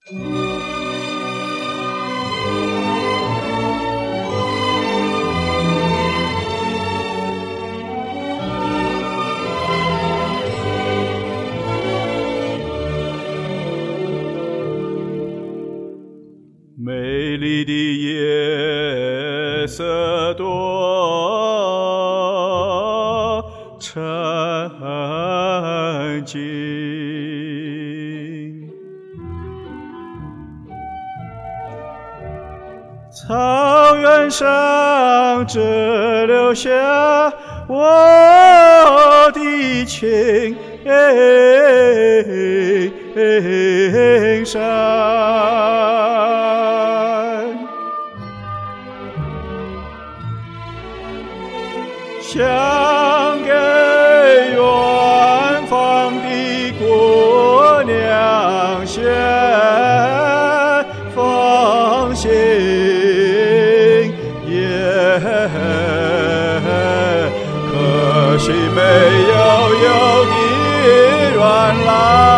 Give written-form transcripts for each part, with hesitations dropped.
美丽的夜色多沉静，草原上只留下我的青山。想给远方的姑娘写封信，可惜没有的缘来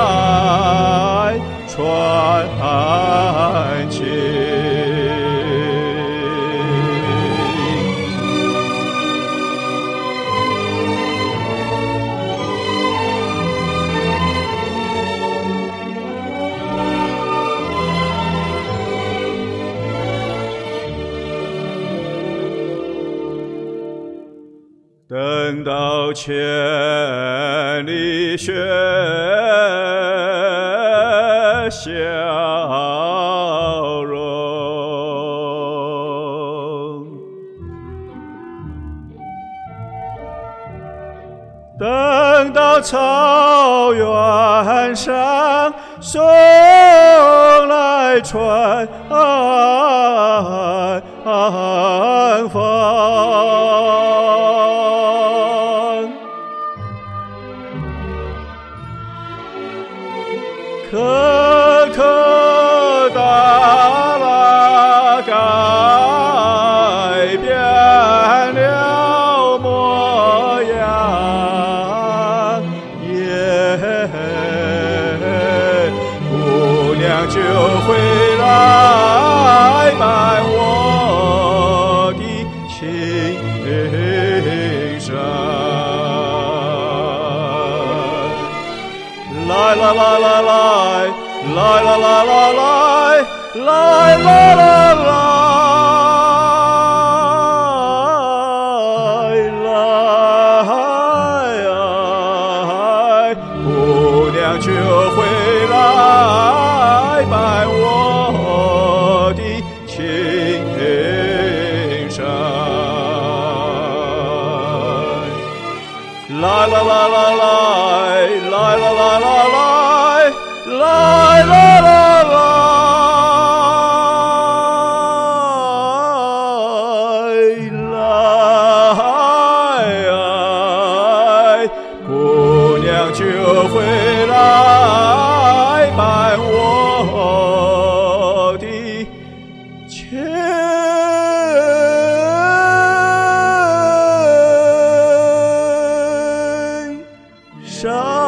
传情。等到千里雪消融，等到草原上送来春风，可可达拉改变了模样，姑娘就回来伴我的情深。来来来来来来来来来来来来来，姑娘就回来伴我的情深。来来来来来来来来来来来来来，姑娘就回来伴我的情深。